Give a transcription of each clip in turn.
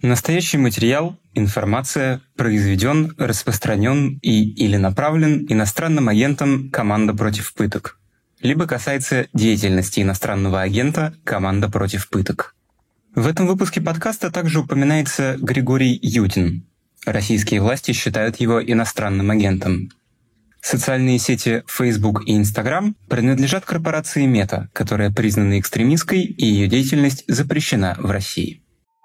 Настоящий материал, информация произведен, распространен или направлен иностранным агентом «Команда против пыток», либо касается деятельности иностранного агента «Команда против пыток». В этом выпуске подкаста также упоминается Григорий Юдин. Российские власти считают его иностранным агентом. Социальные сети Facebook и Instagram принадлежат корпорации Мета, которая признана экстремистской, и ее деятельность запрещена в России.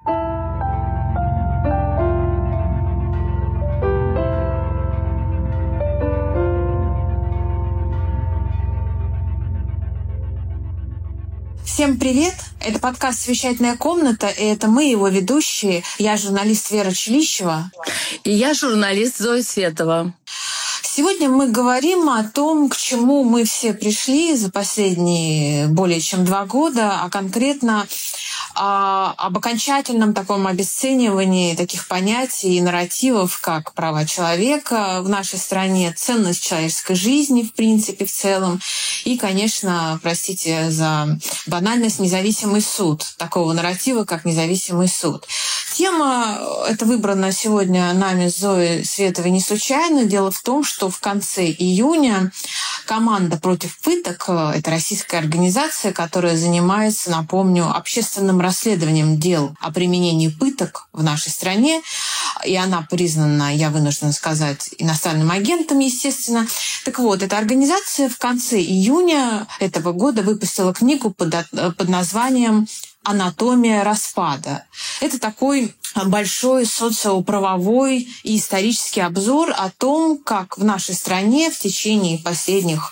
Всем привет! Это подкаст «Совещательная комната», и это мы, его ведущие. Я журналист Вера Чилищева. И я журналист Зоя Светова. Сегодня мы говорим о том, к чему мы все пришли за последние более чем 2 года, а конкретно об окончательном таком обесценивании таких понятий и нарративов, как права человека в нашей стране, ценность человеческой жизни, в принципе, в целом, и, конечно, простите за банальность, независимый суд, такого нарратива, как независимый суд. Тема эта выбрана сегодня нами с Зоей Световой не случайно. Дело в том, что в конце июня «Команда против пыток» — это российская организация, которая занимается, напомню, общественным расследованием дел о применении пыток в нашей стране, и она признана, я вынуждена сказать, иностранным агентом, естественно. Так вот, эта организация в конце июня этого года выпустила книгу под названием «Анатомия распада». Это такой большой социоправовой и исторический обзор о том, как в нашей стране в течение последних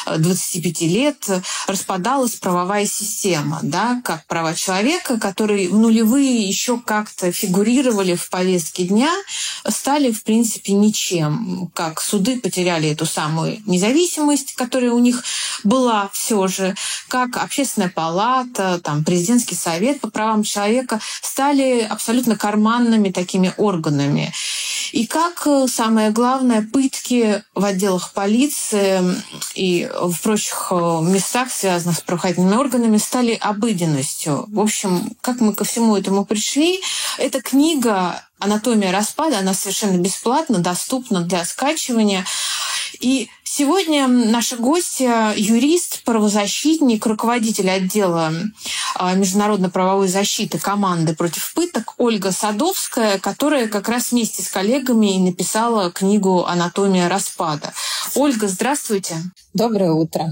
25 лет распадалась правовая система, да, как права человека, которые в нулевые еще как-то фигурировали в повестке дня, стали, в принципе, ничем. Как суды потеряли эту самую независимость, которая у них была все же, как Общественная палата, там, Президентский совет по правам человека стали абсолютно карманными такими органами. И как, самое главное, пытки в отделах полиции и в прочих местах, связанных с правоохранительными органами, стали обыденностью. В общем, как мы ко всему этому пришли? Эта книга «Анатомия распада», она совершенно бесплатна, доступна для скачивания. И сегодня наша гостья — юрист, правозащитник, руководитель отдела международно-правовой защиты «Команды против пыток» Ольга Садовская, которая как раз вместе с коллегами и написала книгу «Анатомия распада». Ольга, здравствуйте. Доброе утро.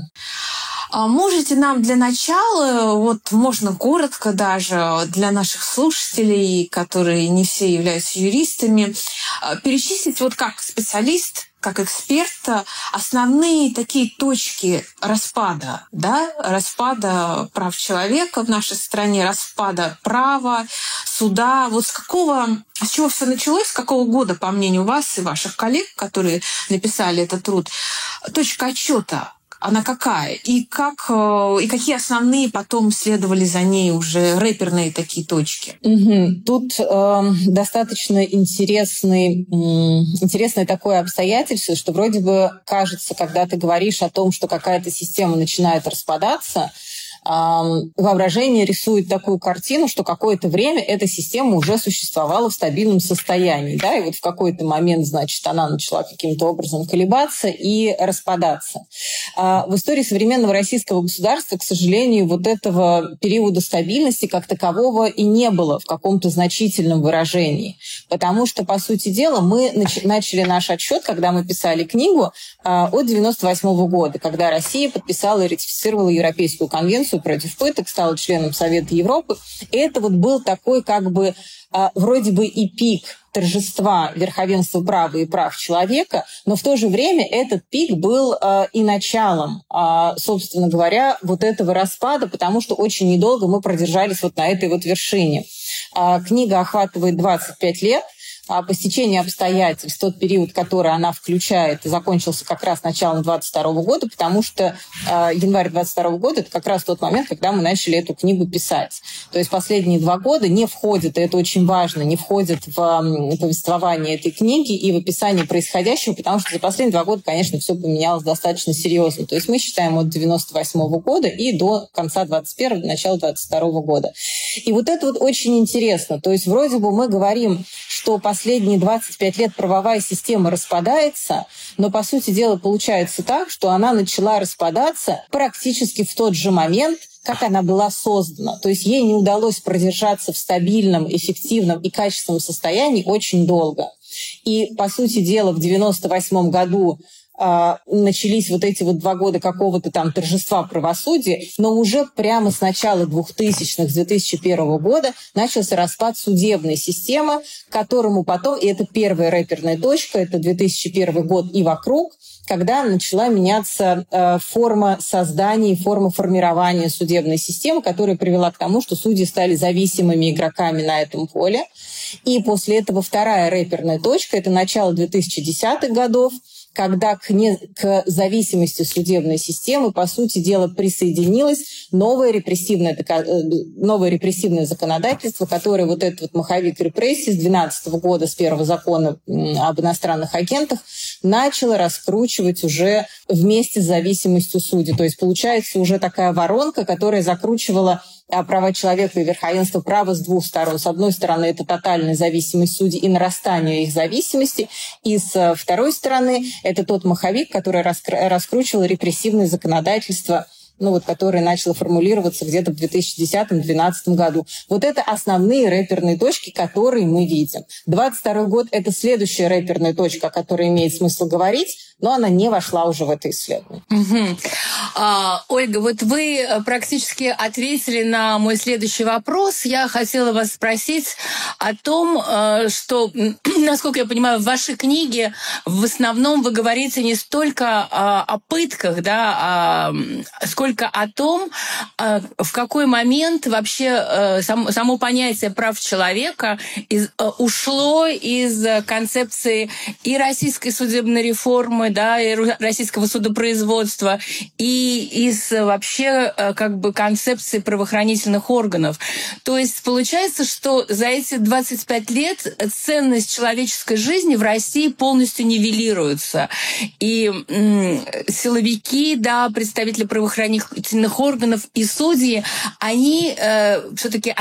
Можете нам для начала, вот можно коротко даже для наших слушателей, которые не все являются юристами, перечислить вот как специалист, как эксперт, основные такие точки распада, да, распада прав человека в нашей стране, распада права, суда. Вот с чего все началось, с какого года, по мнению вас и ваших коллег, которые написали этот труд, точка отсчета? Она какая? И какие основные потом следовали за ней уже рэперные такие точки? Тут достаточно интересное такое обстоятельство, что вроде бы кажется, когда ты говоришь о том, что какая-то система начинает распадаться, воображение рисует такую картину, что какое-то время эта система уже существовала в стабильном состоянии. Да? И вот в какой-то момент, значит, она начала каким-то образом колебаться и распадаться. В истории современного российского государства, к сожалению, вот этого периода стабильности как такового и не было в каком-то значительном выражении. Потому что, по сути дела, мы начали наш отсчет, когда мы писали книгу, от 1998 года, когда Россия подписала и ратифицировала Европейскую конвенцию против пыток, стала членом Совета Европы. И это вот был такой как бы вроде бы и пик торжества верховенства права и прав человека, но в то же время этот пик был и началом, собственно говоря, вот этого распада, потому что очень недолго мы продержались вот на этой вот вершине. Книга охватывает 25 лет. по стечению обстоятельств тот период, который она включает, закончился как раз началом 22 года, потому что январь 22 года – это как раз тот момент, когда мы начали эту книгу писать. То есть последние 2 года не входят, и это очень важно, не входят в повествование этой книги и в описание происходящего, потому что за последние 2 года, конечно, все поменялось достаточно серьезно. То есть мы считаем от 98 года и до конца 21-го, начала 22 года. И вот это вот очень интересно. То есть вроде бы мы говорим, что последние 25 лет правовая система распадается, но, по сути дела, получается так, что она начала распадаться практически в тот же момент, как она была создана. То есть ей не удалось продержаться в стабильном, эффективном и качественном состоянии очень долго. И, по сути дела, в 1998 году начались вот эти вот 2 года какого-то там торжества правосудия, но уже прямо с начала 2000-х, с 2001 года начался распад судебной системы, к которому потом, и это первая рэперная точка, это 2001 год и вокруг, когда начала меняться форма создания, форма формирования судебной системы, которая привела к тому, что судьи стали зависимыми игроками на этом поле. И после этого вторая рэперная точка, это начало 2010-х годов, когда к зависимости судебной системы, по сути дела, присоединилось новое репрессивное законодательство, которое вот этот вот маховик репрессий с 2012 года, с первого закона об иностранных агентах, начало раскручивать уже вместе с зависимостью судей. То есть получается уже такая воронка, которая закручивала права человека и верховенство права с 2 сторон. С одной стороны, это тотальная зависимость судей и нарастание их зависимости. И с второй стороны, это тот маховик, который раскручивал репрессивное законодательство, которое начало формулироваться где-то в 2010-2012 году. Вот это основные рэперные точки, которые мы видим. 22 год – это следующая рэперная точка, о которой имеет смысл говорить, но она не вошла уже в это исследование. Ольга, вот вы практически ответили на мой следующий вопрос. Я хотела вас спросить о том, что, насколько я понимаю, в вашей книге в основном вы говорите не столько о пытках, да, сколько о том, в какой момент вообще само понятие прав человека ушло из концепции и российской судебной реформы, да, и российского судопроизводства, и из вообще концепции правоохранительных органов. То есть получается, что за эти 25 лет ценность человеческой жизни в России полностью нивелируется. И силовики, да, представители правоохранительных органов и судьи, они все-таки,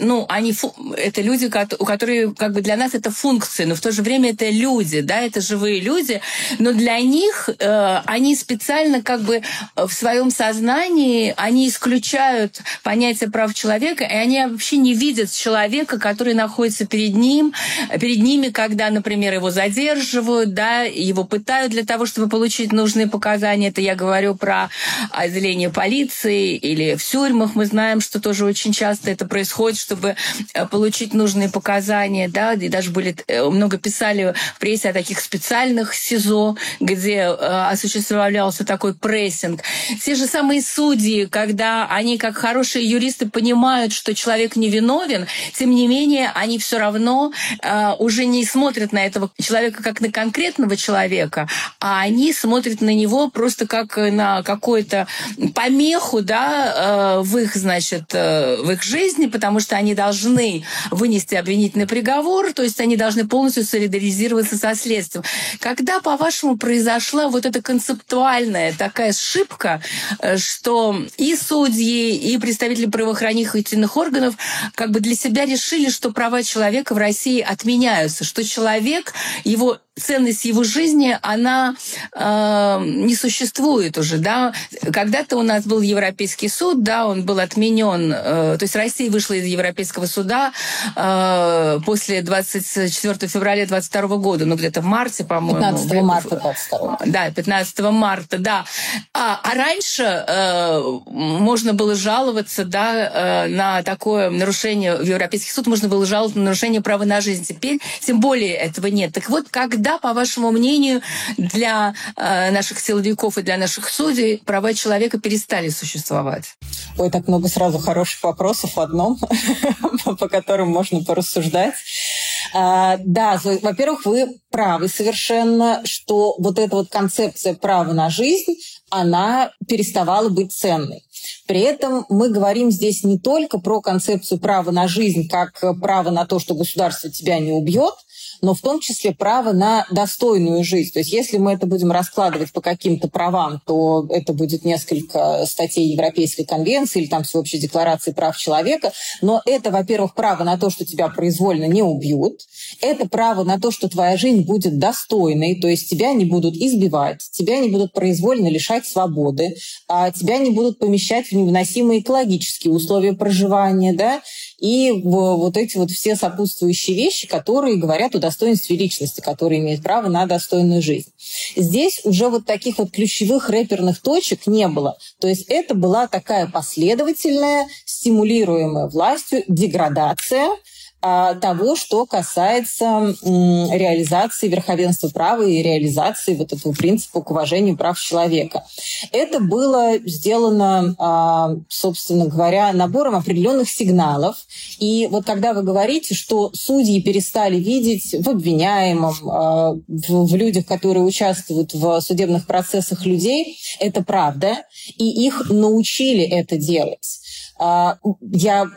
это люди, у которых для нас это функции, но в то же время это люди, да, это живые люди, но для них они специально в своем сознании они исключают понятие прав человека, и они вообще не видят человека, который находится перед ними, когда, например, его задерживают, да, его пытают для того, чтобы получить нужные показания. Это я говорю про отделение полиции или в тюрьмах. Мы знаем, что тоже очень часто это происходит, чтобы получить нужные показания, да, и даже много писали в прессе о таких специальных СИЗО, где осуществлялся такой прессинг. Те же самые судьи, когда они, как хорошие юристы, понимают, что человек невиновен, тем не менее, они все равно уже не смотрят на этого человека как на конкретного человека, а они смотрят на него просто как на какую-то помеху, да, в их жизни, потому что они должны вынести обвинительный приговор, то есть они должны полностью солидаризироваться со следствием. Когда, по-вашему, произошла вот эта концептуальная такая ошибка, что и судьи, и представители правоохранительных органов для себя решили, что права человека в России отменяются, что человек, ценность его жизни, она не существует уже, да. Когда-то у нас был Европейский суд, да, он был отменен, то есть Россия вышла из Европейского суда после 24 февраля 22 года, где-то в марте, по-моему. 15 марта 22. Да, 15 марта, да. А раньше можно было жаловаться, да, на такое нарушение в Европейский суд, можно было жаловаться на нарушение права на жизнь. Теперь, тем более, этого нет. Так вот, когда, по вашему мнению, для наших силовиков и для наших судей права человека перестали существовать? Ой, так много сразу хороших вопросов в одном, по которым можно порассуждать. Да, Зоя, во-первых, вы правы совершенно, что вот эта вот концепция права на жизнь, она переставала быть ценной. При этом мы говорим здесь не только про концепцию права на жизнь, как право на то, что государство тебя не убьет, но в том числе право на достойную жизнь. То есть если мы это будем раскладывать по каким-то правам, то это будет несколько статей Европейской конвенции или там Всеобщей декларации прав человека. Но это, во-первых, право на то, что тебя произвольно не убьют. Это право на то, что твоя жизнь будет достойной, то есть тебя не будут избивать, тебя не будут произвольно лишать свободы, тебя не будут помещать в невыносимые экологические условия проживания, да, и вот эти вот все сопутствующие вещи, которые говорят о достоинстве личности, которые имеют право на достойную жизнь. Здесь уже вот таких вот ключевых рэперных точек не было. То есть это была такая последовательная, стимулируемая властью деградация того, что касается реализации верховенства права и реализации вот этого принципа к уважению прав человека. Это было сделано, собственно говоря, набором определенных сигналов. И вот когда вы говорите, что судьи перестали видеть в обвиняемом, в людях, которые участвуют в судебных процессах людей, это правда, и их научили это делать. Я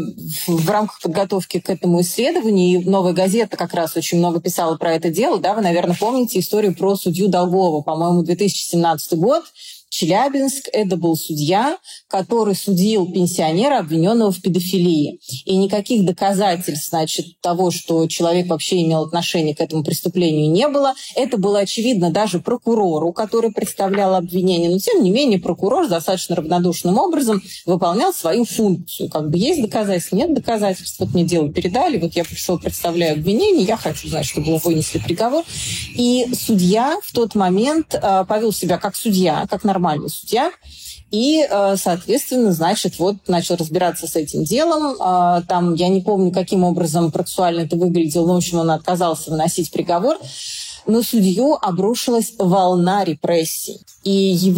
в рамках подготовки к этому исследованию, и «Новая газета» как раз очень много писала про это дело, да, вы, наверное, помните историю про судью Долгова, по-моему, 2017 год, Челябинск. Это был судья, который судил пенсионера, обвиненного в педофилии. И никаких доказательств, значит, того, что человек вообще имел отношение к этому преступлению, не было. Это было очевидно даже прокурору, который представлял обвинение. Но, тем не менее, прокурор достаточно равнодушным образом выполнял свою функцию. Как бы есть доказательства, нет доказательств. Вот мне дело передали, вот я пришел, представляю обвинение, я хочу, значит, чтобы его вынесли приговор. И судья в тот момент повел себя как судья, как нормальный судья, и, соответственно, значит, вот начал разбираться с этим делом. Там, я не помню, каким образом процессуально это выглядело, но, в общем, он отказался выносить приговор. На судью обрушилась волна репрессий. И у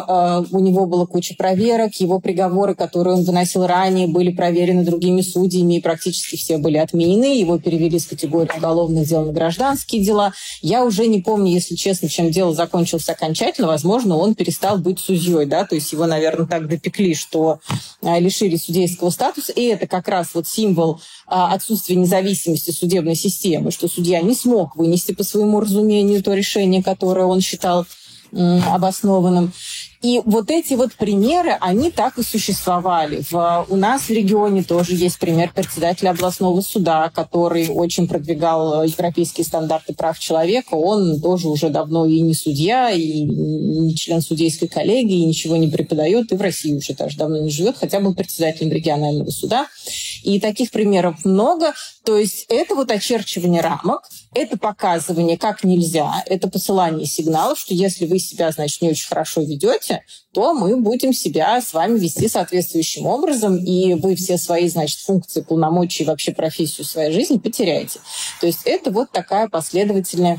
него была куча проверок, его приговоры, которые он выносил ранее, были проверены другими судьями, и практически все были отменены. Его перевели с категории уголовных дел на гражданские дела. Я уже не помню, если честно, чем дело закончилось окончательно. Возможно, он перестал быть судьей, да, то есть его, наверное, так допекли, что лишили судейского статуса. И это как раз вот символ отсутствия независимости судебной системы, что судья не смог вынести по своему разумению то решение, которое он считал обоснованным. И вот эти вот примеры, они так и существовали. У нас в регионе тоже есть пример председателя областного суда, который очень продвигал европейские стандарты прав человека. Он тоже уже давно и не судья, и не член судейской коллегии, и ничего не преподает, и в России уже даже давно не живет, хотя был председателем регионального суда. И таких примеров много. То есть это вот очерчивание рамок, это показывание, как нельзя, это посылание сигналов, что если вы себя, значит, не очень хорошо ведете, то мы будем себя с вами вести соответствующим образом, и вы все свои, значит, функции, полномочия и вообще профессию своей жизни потеряете. То есть это вот такая последовательная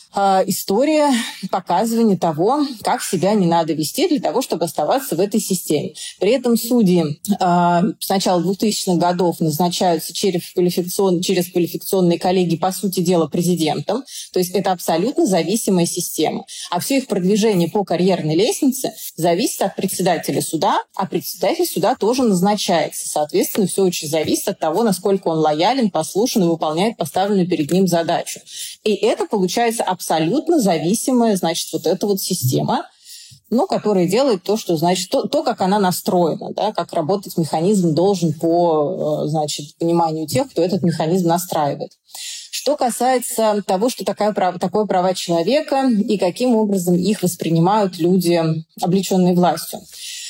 история показывания того, как себя не надо вести для того, чтобы оставаться в этой системе. При этом судьи с начала 2000-х годов назначаются через квалификационные коллегии, по сути дела, президентом. То есть это абсолютно зависимая система. А все их продвижение по карьерной лестнице зависит от председателя суда, а председатель суда тоже назначается. Соответственно, все очень зависит от того, насколько он лоялен, послушен и выполняет поставленную перед ним задачу. И это получается абсолютно зависимая, значит, вот эта вот система, которая делает то, что, значит, то, как она настроена, да, как работать механизм должен по, значит, пониманию тех, кто этот механизм настраивает. Что касается того, что такое права человека и каким образом их воспринимают люди, облеченные властью.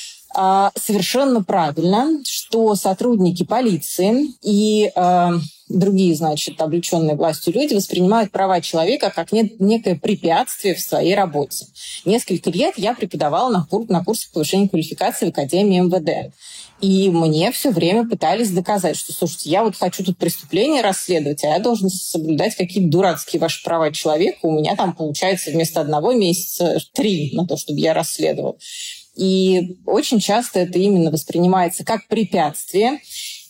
Совершенно правильно, что сотрудники полиции и другие, значит, облеченные властью люди воспринимают права человека как некое препятствие в своей работе. Несколько лет я преподавала на курсе повышения квалификации в Академии МВД. И мне все время пытались доказать, что, слушайте, я вот хочу тут преступление расследовать, а я должен соблюдать какие-то дурацкие ваши права человека. У меня там получается вместо 1 месяца 3 на то, чтобы я расследовал. И очень часто это именно воспринимается как препятствие.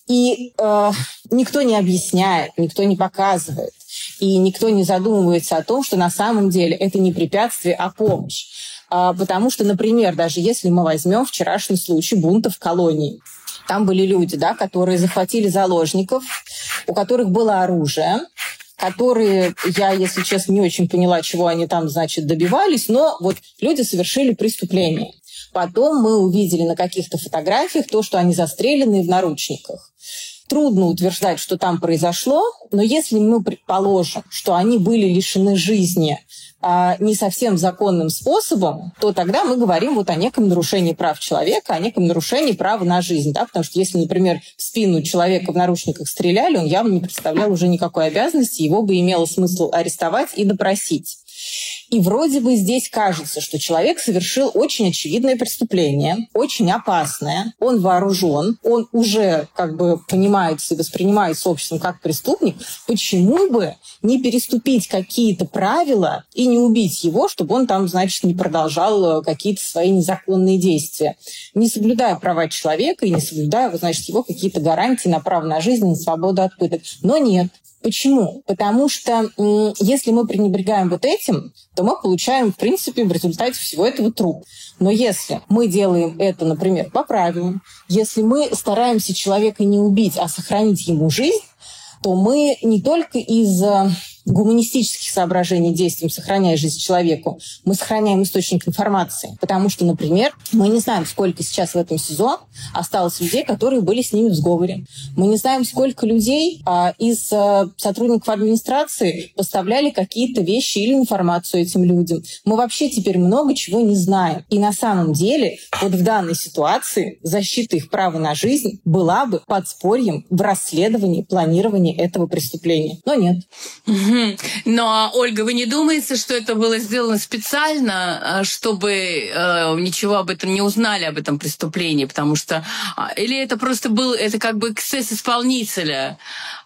И никто не объясняет, никто не показывает, и никто не задумывается о том, что на самом деле это не препятствие, а помощь. Потому что, например, даже если мы возьмем вчерашний случай бунта в колонии, там были люди, да, которые захватили заложников, у которых было оружие, которые, я, если честно, не очень поняла, чего они там, значит, добивались, но вот люди совершили преступление. Потом мы увидели на каких-то фотографиях то, что они застрелены в наручниках. Трудно утверждать, что там произошло, но если мы предположим, что они были лишены жизни не совсем законным способом, то тогда мы говорим вот о неком нарушении прав человека, о неком нарушении права на жизнь. Да? Потому что если, например, в спину человека в наручниках стреляли, он явно не представлял уже никакой обязанности, его бы имело смысл арестовать и допросить. И вроде бы здесь кажется, что человек совершил очень очевидное преступление, очень опасное, он вооружен, он уже как бы понимается и воспринимается обществом как преступник. Почему бы не переступить какие-то правила и не убить его, чтобы он там, значит, не продолжал какие-то свои незаконные действия, не соблюдая права человека и не соблюдая, значит, его какие-то гарантии на право на жизнь, на свободу от пыток. Но нет. Почему? Потому что если мы пренебрегаем вот этим, то мы получаем, в принципе, в результате всего этого труп. Но если мы делаем это, например, по правилам, если мы стараемся человека не убить, а сохранить ему жизнь, то мы не только из гуманистических соображений действуем, сохраняя жизнь человеку, мы сохраняем источник информации. Потому что, например, мы не знаем, сколько сейчас в этом СИЗО осталось людей, которые были с ними в сговоре. Мы не знаем, сколько людей из сотрудников администрации поставляли какие-то вещи или информацию этим людям. Мы вообще теперь много чего не знаем. И на самом деле вот в данной ситуации защита их права на жизнь была бы подспорьем в расследовании, планировании этого преступления. Но нет. Но, Ольга, вы не думаете, что это было сделано специально, чтобы ничего об этом не узнали, об этом преступлении? Потому что... Или это просто был... Это как бы эксцесс исполнителя?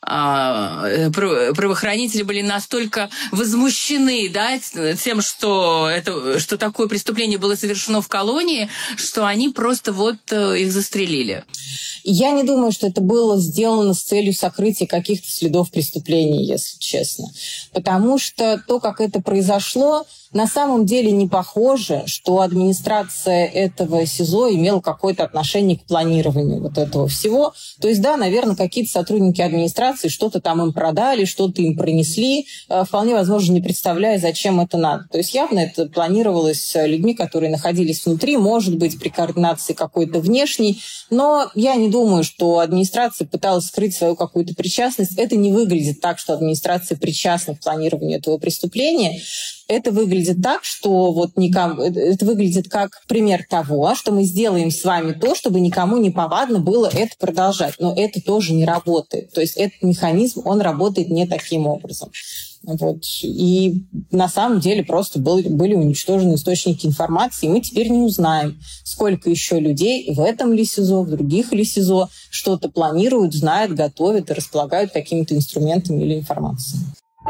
Правоохранители были настолько возмущены, да, тем, что такое преступление было совершено в колонии, что они просто вот их застрелили. Я не думаю, что это было сделано с целью сокрытия каких-то следов преступления, если честно. Потому что то, как это произошло, на самом деле не похоже, что администрация этого СИЗО имела какое-то отношение к планированию вот этого всего. То есть, да, наверное, какие-то сотрудники администрации что-то там им продали, что-то им принесли, вполне возможно, не представляя, зачем это надо. То есть явно это планировалось людьми, которые находились внутри, может быть, при координации какой-то внешней. Но я не думаю, что администрация пыталась скрыть свою какую-то причастность. Это не выглядит так, что администрация причастна к планированию этого преступления. Это выглядит так, что вот это выглядит как пример того, что мы сделаем с вами то, чтобы никому не повадно было это продолжать. Но это тоже не работает. То есть этот механизм, он работает не таким образом. Вот. И на самом деле просто были уничтожены источники информации, и мы теперь не узнаем, сколько еще людей в этом ли СИЗО, в других ли СИЗО что-то планируют, знают, готовят и располагают какими-то инструментами или информацией.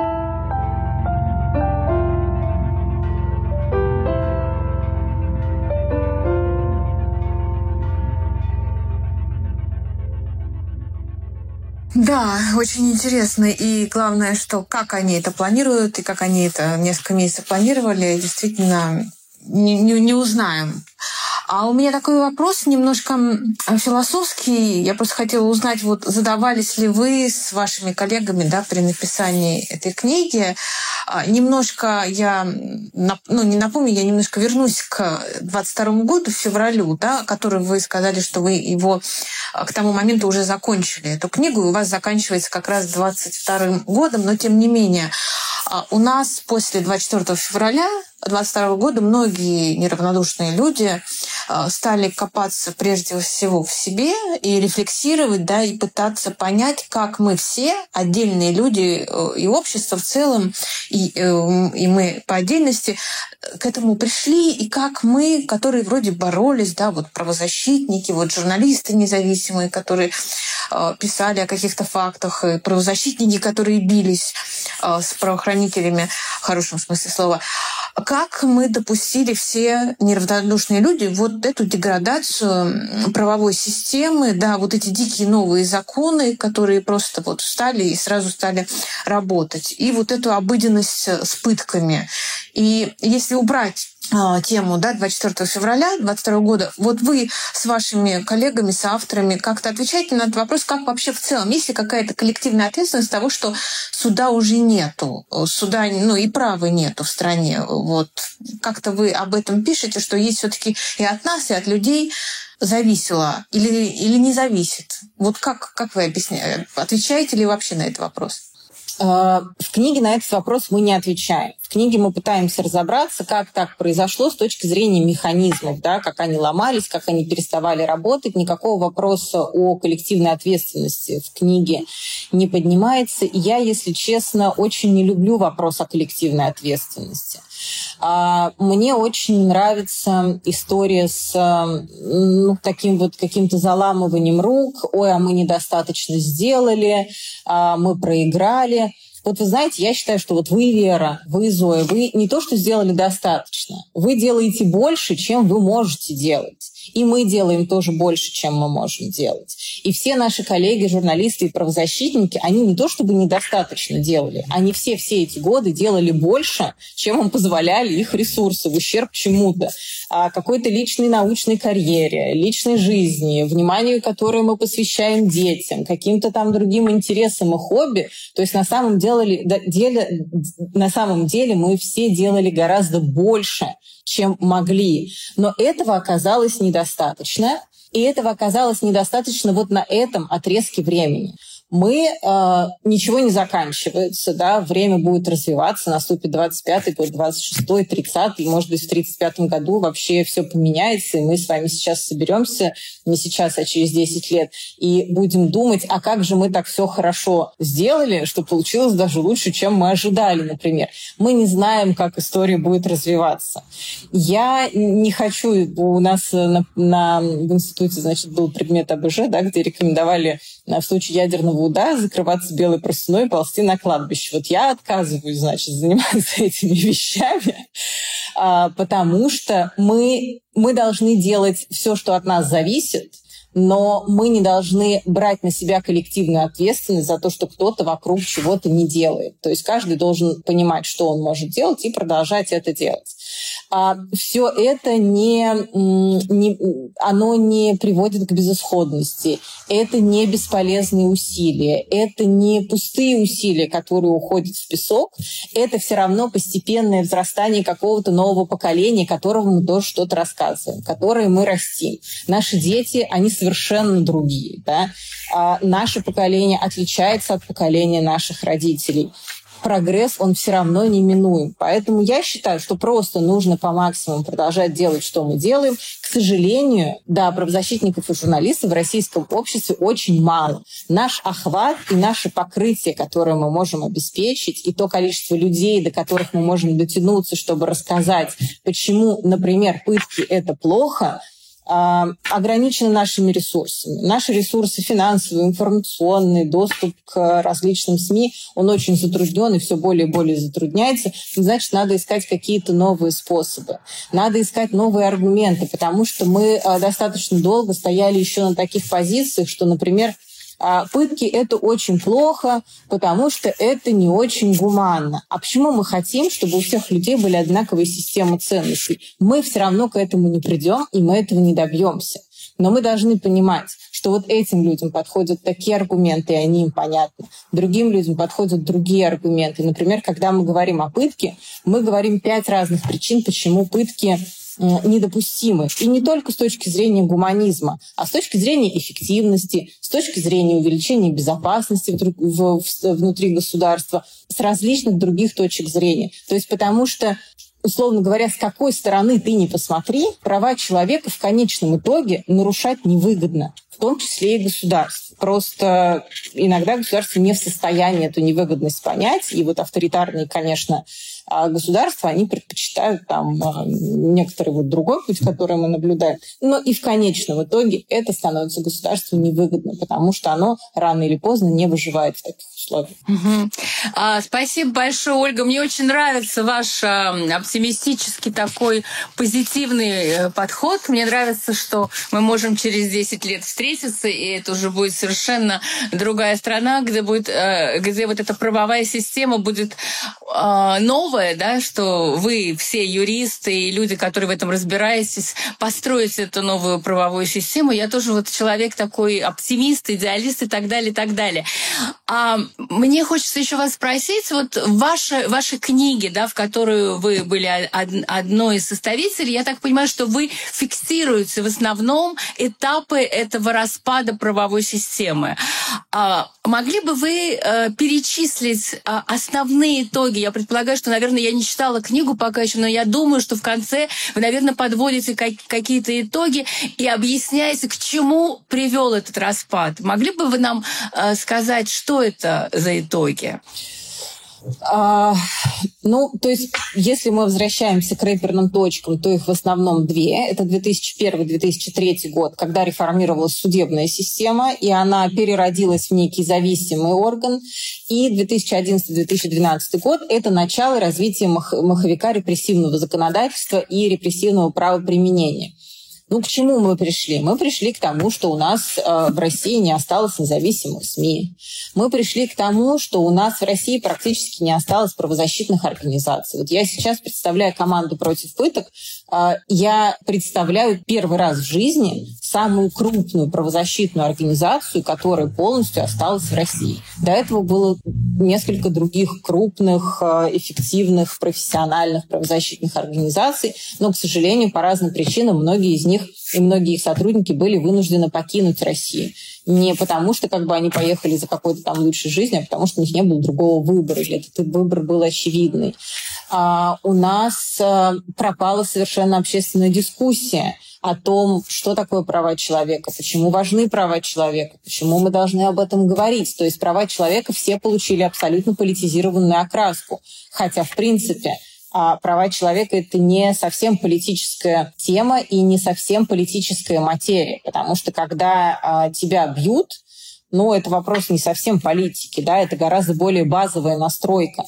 Да, очень интересно. И главное, что как они это планируют, и как они это несколько месяцев планировали, действительно не узнаем. А у меня такой вопрос немножко философский. Я просто хотела узнать, вот задавались ли вы с вашими коллегами, да, при написании этой книги. Немножко я, не напомню, я немножко вернусь к 22 году, февралю, да, который вы сказали, что вы его к тому моменту уже закончили, эту книгу, и у вас заканчивается как раз 22 годом, но тем не менее у нас после 24 февраля 2022 года многие неравнодушные люди стали копаться прежде всего в себе и рефлексировать, да, и пытаться понять, как мы все, отдельные люди и общество в целом, и мы по отдельности к этому пришли, и как мы, которые вроде боролись, да, вот правозащитники, вот журналисты независимые, которые писали о каких-то фактах, и правозащитники, которые бились с правоохранителями, в хорошем смысле слова, как мы допустили все неравнодушные люди вот эту деградацию правовой системы, да, вот эти дикие новые законы, которые просто вот встали и сразу стали работать, и вот эту обыденность с пытками. И если убрать тему, да, 24 февраля 2022 года, вот вы с вашими коллегами, соавторами как-то отвечаете на этот вопрос, как вообще в целом, есть ли какая-то коллективная ответственность того, что суда уже нету, суда, ну, и права нету в стране. Вот как-то вы об этом пишете, что есть все-таки и от нас, и от людей зависело или не зависит? Вот как вы объясняете? Отвечаете ли вообще на этот вопрос? В книге на этот вопрос мы не отвечаем. В книге мы пытаемся разобраться, как так произошло с точки зрения механизмов, да, как они ломались, как они переставали работать. Никакого вопроса о коллективной ответственности в книге не поднимается. И я, если честно, очень не люблю вопрос о коллективной ответственности. Мне очень нравится история с таким вот каким-то заламыванием рук. Ой, а мы недостаточно сделали, мы проиграли. Вот вы знаете, я считаю, что вот вы, Вера, вы, Зоя, вы не то, что сделали достаточно, вы делаете больше, чем вы можете делать. И мы делаем тоже больше, чем мы можем делать. И все наши коллеги, журналисты и правозащитники, они не то чтобы недостаточно делали, они все эти годы делали больше, чем им позволяли их ресурсы, в ущерб чему-то, какой-то личной научной карьере, личной жизни, вниманию, которое мы посвящаем детям, каким-то там другим интересам и хобби. То есть на самом деле мы все делали гораздо больше, чем могли. Но этого оказалось недостаточно. И этого оказалось недостаточно вот на этом отрезке времени. Ничего не заканчивается, да, время будет развиваться, наступит 25-й год, 26-й, 30-й, может быть, в 35-м году вообще все поменяется, и мы с вами сейчас соберемся, не сейчас, а через 10 лет, и будем думать, а как же мы так все хорошо сделали, что получилось даже лучше, чем мы ожидали, например. Мы не знаем, как история будет развиваться. Я не хочу, у нас в институте, значит, был предмет АБЖ, да, где рекомендовали в случае ядерного удара закрываться белой простыней и ползти на кладбище. Вот я отказываюсь, значит, заниматься этими вещами, потому что мы должны делать все, что от нас зависит, но мы не должны брать на себя коллективную ответственность за то, что кто-то вокруг чего-то не делает. То есть каждый должен понимать, что он может делать, и продолжать это делать. Все это оно не приводит к безысходности. Это не бесполезные усилия. Это не пустые усилия, которые уходят в песок. Это все равно постепенное взрастание какого-то нового поколения, которому мы тоже что-то рассказываем, которое мы растим. Наши дети, они совершенно другие. Да? Наше поколение отличается от поколения наших родителей. Прогресс, он все равно неминуем. Поэтому я считаю, что просто нужно по максимуму продолжать делать, что мы делаем. К сожалению, да, правозащитников и журналистов в российском обществе очень мало. Наш охват и наше покрытие, которое мы можем обеспечить, и то количество людей, до которых мы можем дотянуться, чтобы рассказать, почему, например, пытки — это плохо, ограничены нашими ресурсами. Наши ресурсы финансовые, информационные, доступ к различным СМИ, он очень затруднен и все более и более затрудняется. Значит, надо искать какие-то новые способы. Надо искать новые аргументы, потому что мы достаточно долго стояли еще на таких позициях, что, например, пытки — это очень плохо, потому что это не очень гуманно. А почему мы хотим, чтобы у всех людей были одинаковые системы ценностей? Мы все равно к этому не придем, и мы этого не добьемся. Но мы должны понимать, что вот этим людям подходят такие аргументы, и они им понятны. Другим людям подходят другие аргументы. Например, когда мы говорим о пытке, мы говорим 5 разных причин, почему пытки недопустимы. И не только с точки зрения гуманизма, а с точки зрения эффективности, с точки зрения увеличения безопасности внутри государства, с различных других точек зрения. То есть потому что, условно говоря, с какой стороны ты не посмотри, права человека в конечном итоге нарушать невыгодно, в том числе и государство. Просто иногда государство не в состоянии эту невыгодность понять, и вот авторитарные, конечно, государства, они предпочитают там некоторый вот другой путь, который мы наблюдаем. Но и в конечном итоге это становится государству невыгодно, потому что оно рано или поздно не выживает в таких условиях. Спасибо большое, Ольга. Мне очень нравится ваш оптимистический такой позитивный подход. Мне нравится, что мы можем через 10 лет встретиться, и это уже будет совершенно другая страна, где вот эта правовая система будет новая, да, что вы все юристы и люди, которые в этом разбираетесь, построите эту новую правовую систему. Я тоже вот человек такой оптимист, идеалист и так далее, и так далее. Мне хочется еще вас спросить, вот ваши книги, да, в которую вы были одной из составителей, я так понимаю, что вы фиксируете в основном этапы этого распада правовой системы. Могли бы вы перечислить основные итоги? Я предполагаю, что, наверное, я не читала книгу пока еще, но я думаю, что в конце вы, наверное, подводите какие-то итоги и объясняете, к чему привел этот распад. Могли бы вы нам сказать, что это за итоги? То есть, если мы возвращаемся к рэперным точкам, то их в основном две. Это 2001-2003 год, когда реформировалась судебная система, и она переродилась в некий зависимый орган. И 2011-2012 год – это начало развития маховика репрессивного законодательства и репрессивного правоприменения. К чему мы пришли? Мы пришли к тому, что у нас в России не осталось независимых СМИ. Мы пришли к тому, что у нас в России практически не осталось правозащитных организаций. Вот я сейчас представляю команду против пыток. Я представляю первый раз в жизни самую крупную правозащитную организацию, которая полностью осталась в России. До этого было несколько других крупных, эффективных, профессиональных правозащитных организаций, но, к сожалению, по разным причинам многие из них и многие их сотрудники были вынуждены покинуть Россию. Не потому, что они поехали за какой-то там лучшей жизнью, а потому что у них не было другого выбора, или этот выбор был очевидный. У нас пропала совершенно общественная дискуссия о том, что такое права человека, почему важны права человека, почему мы должны об этом говорить. То есть права человека все получили абсолютно политизированную окраску. Хотя, в принципе, права человека – это не совсем политическая тема и не совсем политическая материя. Потому что когда тебя бьют, это вопрос не совсем политики, да, это гораздо более базовая настройка.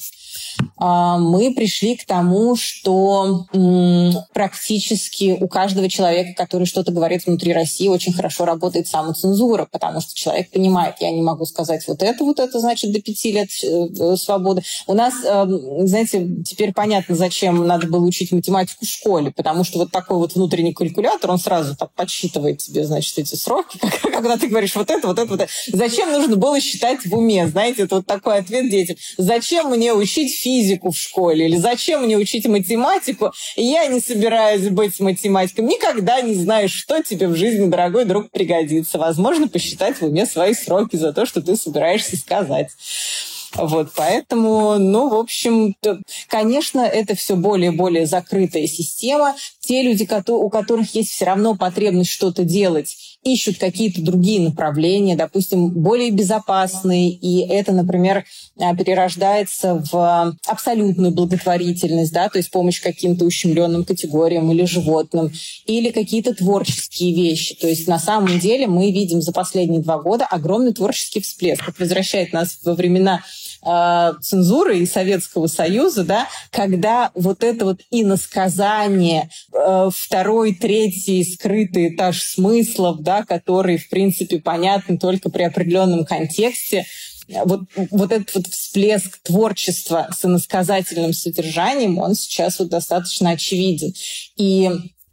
Мы пришли к тому, что практически у каждого человека, который что-то говорит внутри России, очень хорошо работает самоцензура, потому что человек понимает, я не могу сказать вот это, значит, до 5 лет свободы. У нас, знаете, теперь понятно, зачем надо было учить математику в школе, потому что вот такой вот внутренний калькулятор, он сразу так подсчитывает тебе, значит, эти сроки, когда ты говоришь вот это. Зачем нужно было считать в уме? Знаете, это вот такой ответ детям. Зачем мне учить физику в школе? Или зачем мне учить математику? Я не собираюсь быть математиком. Никогда не знаешь, что тебе в жизни, дорогой друг, пригодится. Возможно, посчитать в уме свои сроки за то, что ты собираешься сказать. Поэтому, в общем, конечно, это все более и более закрытая система. Те люди, у которых есть все равно потребность что-то делать, ищут какие-то другие направления, допустим, более безопасные, и это, например, перерождается в абсолютную благотворительность, да, то есть помощь каким-то ущемленным категориям или животным, или какие-то творческие вещи. То есть на самом деле мы видим за последние 2 года огромный творческий всплеск. Это возвращает нас во времена цензуры и Советского Союза, да, когда вот это вот иносказание, 2-й, 3-й скрытый этаж смыслов, да, которые, в принципе, понятны только при определенном контексте, вот этот вот всплеск творчества с иносказательным содержанием, он сейчас достаточно очевиден. И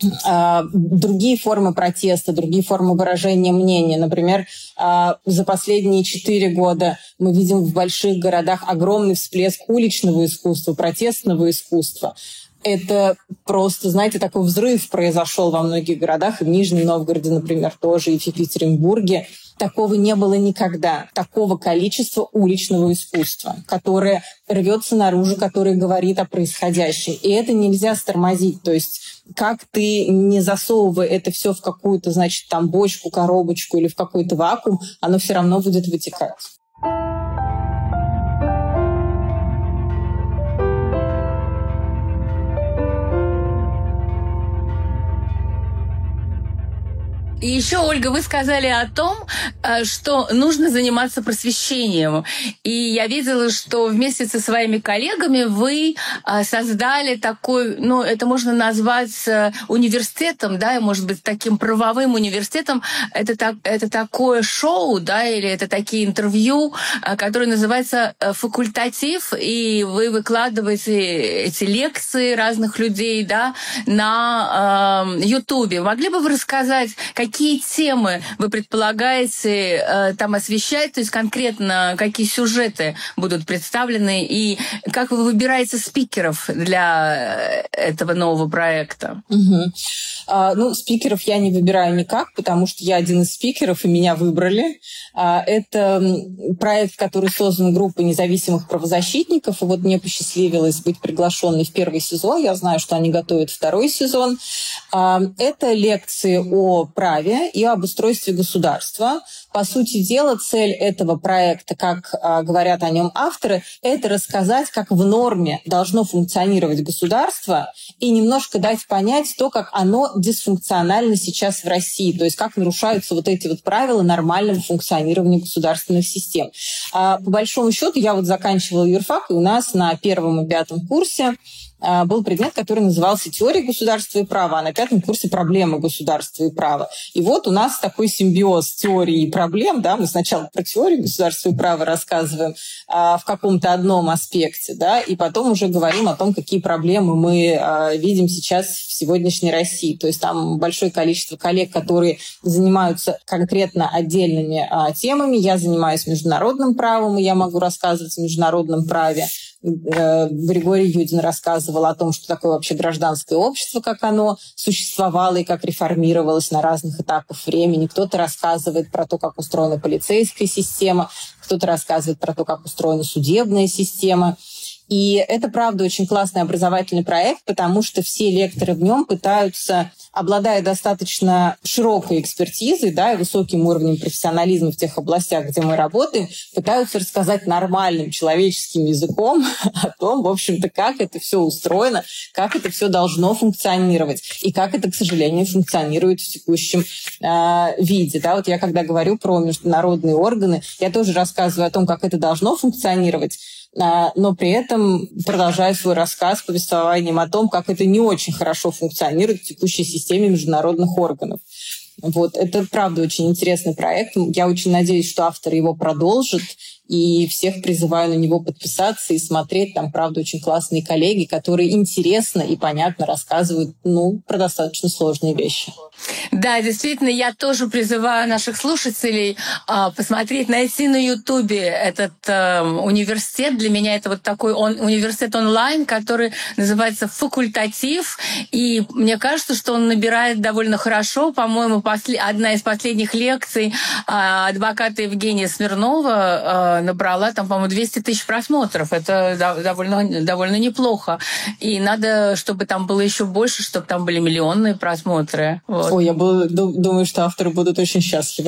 другие формы протеста, другие формы выражения мнения. Например, за последние 4 года мы видим в больших городах огромный всплеск уличного искусства, протестного искусства. Это просто, знаете, такой взрыв произошел во многих городах, и в Нижнем Новгороде, например, тоже, и в Екатеринбурге. Такого не было никогда. Такого количества уличного искусства, которое рвется наружу, которое говорит о происходящем. И это нельзя стормозить. То есть как ты не засовывай это все в какую-то, значит, там бочку, коробочку или в какой-то вакуум, оно все равно будет вытекать. И еще, Ольга, вы сказали о том, что нужно заниматься просвещением. И я видела, что вместе со своими коллегами вы создали такой, ну, это можно назвать университетом, да, и, может быть, таким правовым университетом. Это такое шоу, да, или это такие интервью, которые называются «Факультатив», и вы выкладываете эти лекции разных людей, да, на Ютубе. Могли бы вы рассказать, какие темы вы предполагаете там освещать, то есть конкретно какие сюжеты будут представлены, и как вы выбираете спикеров для этого нового проекта? Ну, спикеров я не выбираю никак, потому что я один из спикеров, и меня выбрали. Это проект, который создан группой независимых правозащитников, и вот мне посчастливилось быть приглашенной в первый сезон. Я знаю, что они готовят второй сезон. Это лекции о праве и об устройстве государства. По сути дела, цель этого проекта, как говорят о нем авторы, это рассказать, как в норме должно функционировать государство, и немножко дать понять то, как оно дисфункционально сейчас в России, то есть как нарушаются вот эти вот правила нормального функционирования государственных систем. По большому счету, я вот заканчивала юрфак, и у нас на 1 и 5 курсе был предмет, который назывался «Теория государства и права», а на 5 курсе «Проблемы государства и права». И вот у нас такой симбиоз теории и проблем, да, мы сначала про теорию государства и права рассказываем в каком-то одном аспекте, да, и потом уже говорим о том, какие проблемы мы видим сейчас в сегодняшней России. То есть там большое количество коллег, которые занимаются конкретно отдельными темами. Я занимаюсь международным правом, и я могу рассказывать о международном праве. Григорий Юдин рассказывал о том, что такое вообще гражданское общество, как оно существовало и как реформировалось на разных этапах времени. Кто-то рассказывает про то, как устроена полицейская система, кто-то рассказывает про то, как устроена судебная система. И это, правда, очень классный образовательный проект, потому что все лекторы в нем пытаются, обладая достаточно широкой экспертизой, да, и высоким уровнем профессионализма в тех областях, где мы работаем, пытаются рассказать нормальным человеческим языком о том, в общем-то, как это все устроено, как это все должно функционировать и как это, к сожалению, функционирует в текущем виде. Да, вот я когда говорю про международные органы, я тоже рассказываю о том, как это должно функционировать, но при этом продолжаю свой рассказ повествованием о том, как это не очень хорошо функционирует в текущей системе международных органов. Вот. Это, правда, очень интересный проект. Я очень надеюсь, что авторы его продолжат, и всех призываю на него подписаться и смотреть. Там, правда, очень классные коллеги, которые интересно и понятно рассказывают, про достаточно сложные вещи. Да, действительно, я тоже призываю наших слушателей посмотреть, найти на Ютубе этот университет. Для меня это вот такой университет онлайн, который называется «Факультатив». И мне кажется, что он набирает довольно хорошо. По-моему, одна из последних лекций адвоката Евгения Смирнова набрала там, по-моему, 200 тысяч просмотров. Это довольно неплохо. И надо, чтобы там было еще больше, чтобы там были миллионные просмотры. Вот. Ой, я думаю, что авторы будут очень счастливы.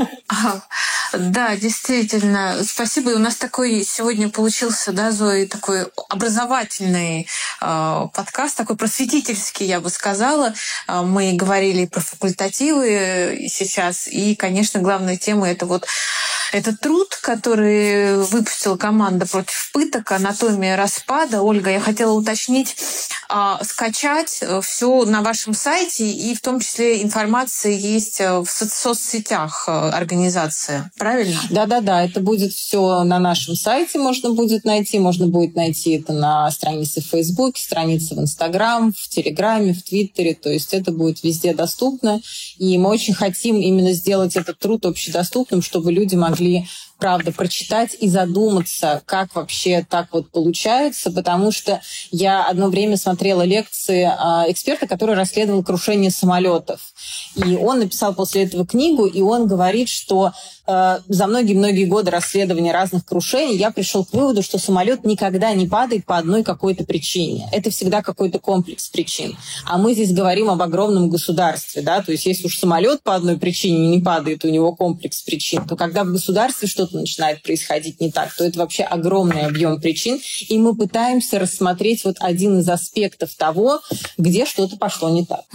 Да, действительно. Спасибо. И у нас такой сегодня получился, да, Зоя, такой образовательный подкаст, такой просветительский, я бы сказала. Мы говорили про факультативы сейчас, и, конечно, главная тема — это вот этот труд, который выпустила команда против пыток, «Анатомия распада». Ольга, я хотела уточнить, скачать все на вашем сайте, и в том числе информация есть в соцсетях организации. Правильно? Да, это будет все на нашем сайте, можно будет найти это на странице в Фейсбуке, странице в Инстаграм, в Телеграме, в Твиттере, то есть это будет везде доступно, и мы очень хотим именно сделать этот труд общедоступным, чтобы люди могли, правда, прочитать и задуматься, как вообще так вот получается, потому что я одно время смотрела лекции эксперта, который расследовал крушение самолетов. И он написал после этого книгу, и он говорит, что за многие-многие годы расследования разных крушений я пришел к выводу, что самолет никогда не падает по одной какой-то причине. Это всегда какой-то комплекс причин. А мы здесь говорим об огромном государстве, да, то есть если уж самолет по одной причине не падает, у него комплекс причин, то когда в государстве что-то начинает происходить не так, то это вообще огромный объем причин, и мы пытаемся рассмотреть вот один из аспектов того, где что-то пошло не так.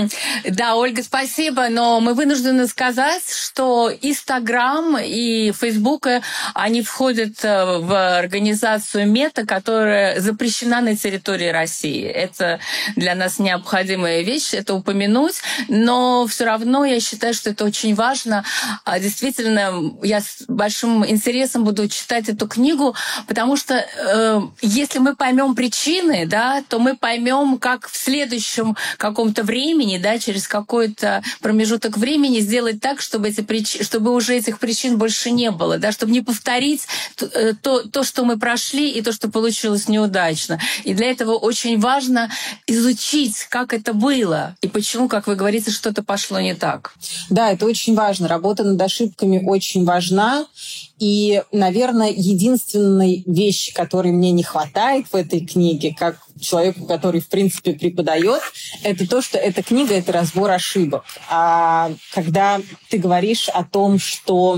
Да, Ольга, спасибо, но мы вынуждены сказать, что Инстаграм и Фейсбук, они входят в организацию МЕТА, которая запрещена на территории России. Это для нас необходимая вещь, это упомянуть, но все равно я считаю, что это очень важно. Действительно, я с большим интересом буду читать эту книгу, потому что если мы поймем причины, да, то мы поймем, как в следующем каком-то времени, да, через какой-то промежуток времени сделать так, чтобы чтобы уже этих причин больше не было, да, чтобы не повторить то, что мы прошли, и то, что получилось неудачно. И для этого очень важно изучить, как это было, и почему, как вы говорите, что-то пошло не так. Да, это очень важно. Работа над ошибками очень важна. И, наверное, единственной вещи, которой мне не хватает в этой книге, как человеку, который, в принципе, преподает, это то, что эта книга — это разбор ошибок. А когда ты говоришь о том, что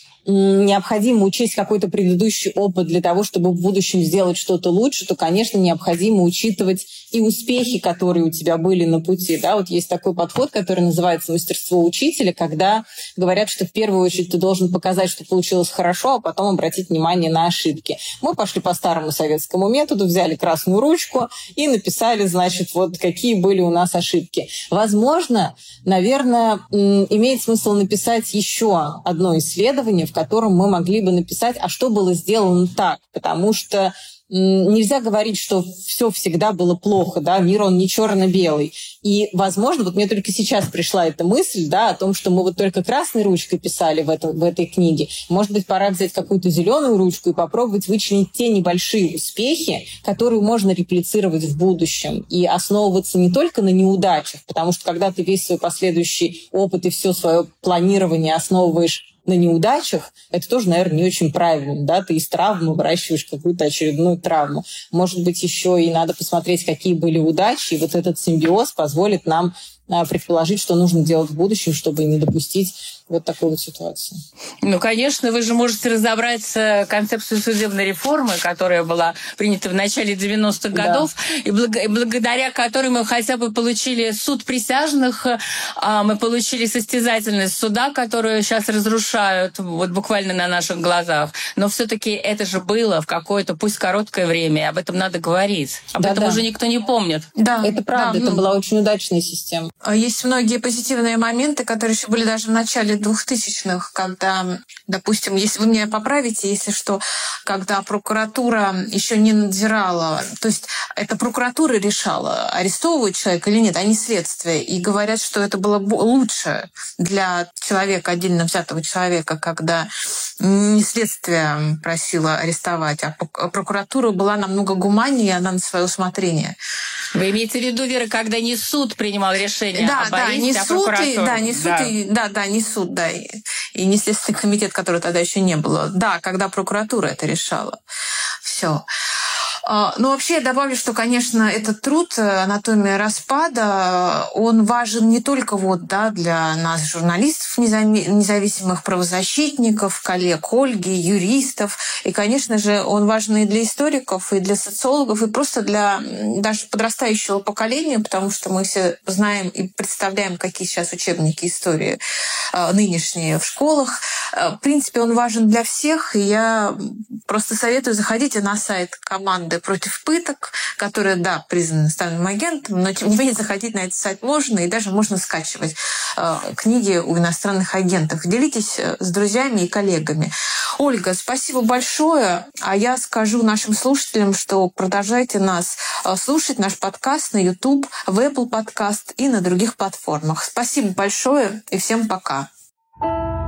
необходимо учесть какой-то предыдущий опыт для того, чтобы в будущем сделать что-то лучше, то, конечно, необходимо учитывать и успехи, которые у тебя были на пути. Да? Вот есть такой подход, который называется мастерство учителя, когда говорят, что в первую очередь ты должен показать, что получилось хорошо, а потом обратить внимание на ошибки. Мы пошли по старому советскому методу, взяли красную ручку и написали, значит, вот какие были у нас ошибки. Возможно, наверное, имеет смысл написать еще одно исследование, в котором мы могли бы написать, а что было сделано так, потому что нельзя говорить, что все всегда было плохо, да, мир, он не черно-белый. И, возможно, вот мне только сейчас пришла эта мысль, да, о том, что мы вот только красной ручкой писали в этой книге. Может быть, пора взять какую-то зеленую ручку и попробовать вычленить те небольшие успехи, которые можно реплицировать в будущем, и основываться не только на неудачах, потому что когда ты весь свой последующий опыт и все свое планирование основываешь на неудачах, это тоже, наверное, не очень правильно. Да? Ты из травмы выращиваешь какую-то очередную травму. Может быть, еще и надо посмотреть, какие были удачи, и вот этот симбиоз позволит нам предположить, что нужно делать в будущем, чтобы не допустить вот такой вот ситуации. Ну, конечно, вы же можете разобрать концепцию судебной реформы, которая была принята в начале 90-х годов, да. и благодаря которой мы хотя бы получили суд присяжных, мы получили состязательность суда, которую сейчас разрушают вот буквально на наших глазах. Но все-таки это же было в какое-то, пусть короткое время, и об этом надо говорить. Об этом уже никто не помнит. Да, это правда, это была очень удачная система. Есть многие позитивные моменты, которые еще были даже в начале 2000-х, когда, допустим, если вы меня поправите, если что, когда прокуратура еще не надзирала, то есть это прокуратура решала, арестовывать человека или нет, а не следствие. И говорят, что это было лучше для человека, отдельно взятого человека, когда не следствие просило арестовать, а прокуратура была намного гуманнее, она на свое усмотрение. Вы имеете в виду, Вера, когда не суд принимал решение об аресте, не а суд, прокуратура? Не суд, и не Следственный комитет, который тогда еще не было. Да, когда прокуратура это решала. Все. Ну, вообще, я добавлю, что, конечно, этот труд «Анатомия распада», он важен не только для нас, журналистов, независимых правозащитников, коллег Ольги, юристов. И, конечно же, он важен и для историков, и для социологов, и просто для даже подрастающего поколения, потому что мы все знаем и представляем, какие сейчас учебники истории нынешние в школах. В принципе, он важен для всех, и я просто советую, заходите на сайт команды против пыток, которая, да, признана иностранным агентом, но тем не менее заходить на этот сайт можно, и даже можно скачивать книги у иностранных агентов. Делитесь с друзьями и коллегами. Ольга, спасибо большое. А я скажу нашим слушателям, что продолжайте нас слушать, наш подкаст на YouTube, в Apple Podcast и на других платформах. Спасибо большое и всем пока.